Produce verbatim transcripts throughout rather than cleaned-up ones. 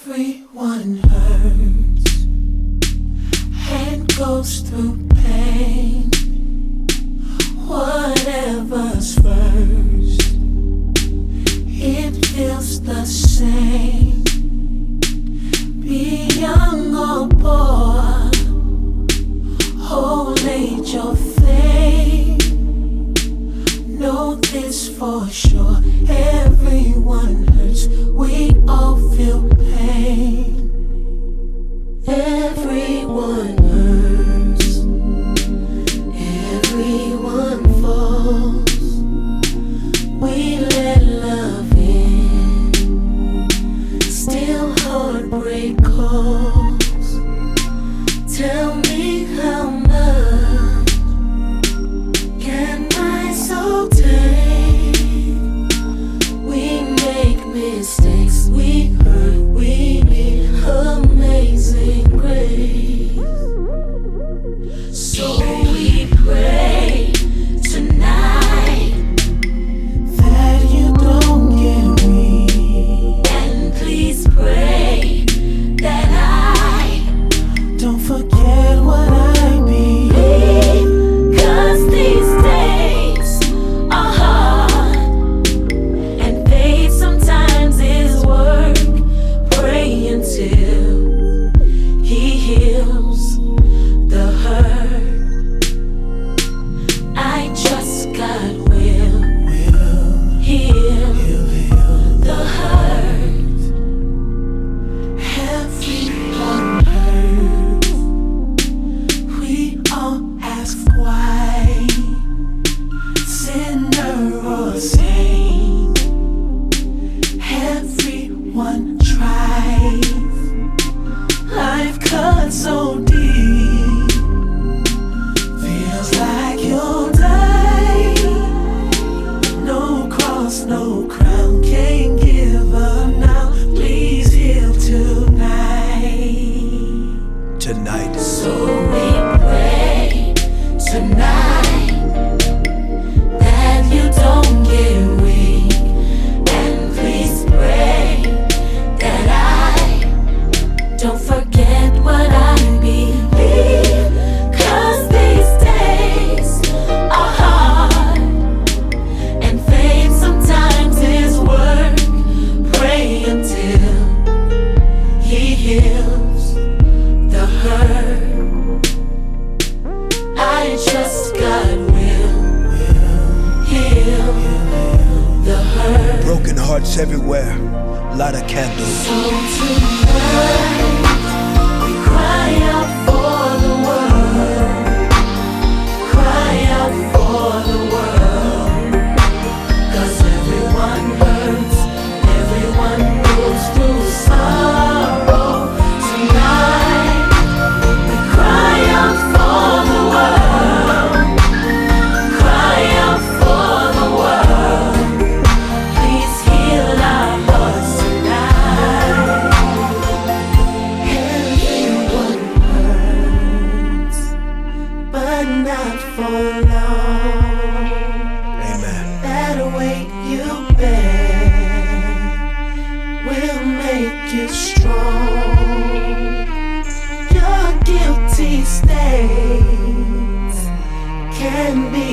Everyone hurts and goes through pain. Whatever's first, it feels the same. Be young or poor, old age or fame. Know this for sure, everyone hurts, we all feel pain. Everyone hurts, everyone falls. We let love in, still heartbreak calls. Tell me how much can my soul take? We make mistakes, we hurt, we need amazing grace. So we pray tonight that you don't get weak, and please pray that I don't forget what I believe. 'Cause these days are hard, and faith sometimes is work. Pray until He heals the hurt. I trust God will heal the hurt. Everyone hurts, we all ask why. Sinner or saint, everyone tries. Life cuts so deep, feels like you'll die. No cross, no crown, can't give up now. Please heal tonight. Tonight. So we pray tonight that you don't get weak, and please pray that I don't forget what I believe. 'Cause these days are hard, and faith sometimes is work. Pray until He heals the hurt. I trust God will heal the hurt. Broken hearts everywhere, light a candle. So tonight we cry out for the world, cry out for the world. 'Cause everyone hurts, everyone goes through sorrow. Tonight we cry out for the world, cry out for the world. Please heal our hearts tonight. Everyone hurts, but not for long. Amen. That weight you bear will make you strong. Your guilty stains can be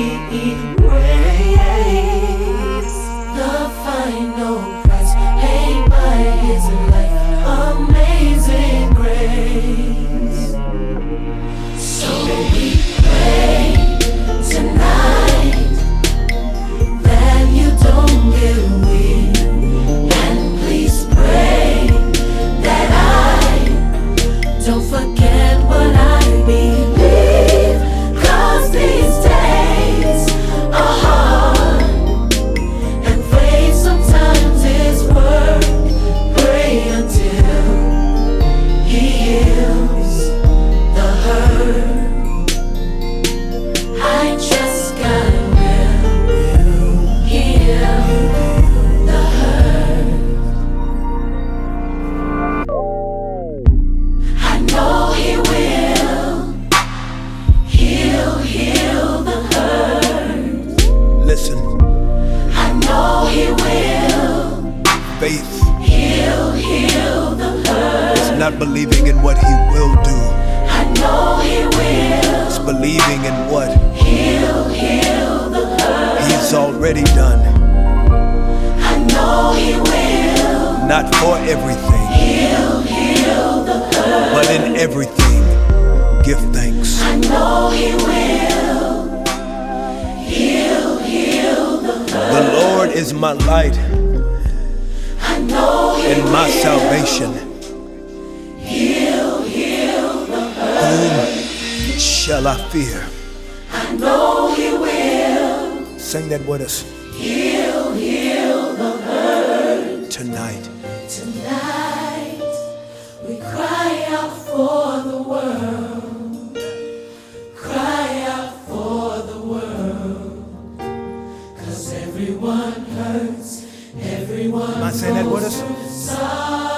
erased. The final price paid by His life, amazing grace. So we pray tonight that you don't get weak, and please pray that I don't forget what I believe. 'Cause these days are hard, and faith sometimes not believing in what he will do. I know he will. It's believing in what He'll heal the hurt. he's already done. I know he will. Not for everything, He'll heal the hurt. but in everything, give thanks. I know he will. He'll heal the hurt. The Lord is my light I know he and my salvation. He'll heal the hurt. Whom shall I fear? I know he will. Sing that with us He'll heal the hurt. tonight. Tonight we cry out for the world. Cry out for the world. 'Cause everyone hurts. Everyone Am I saying that with us? goes through sorrow.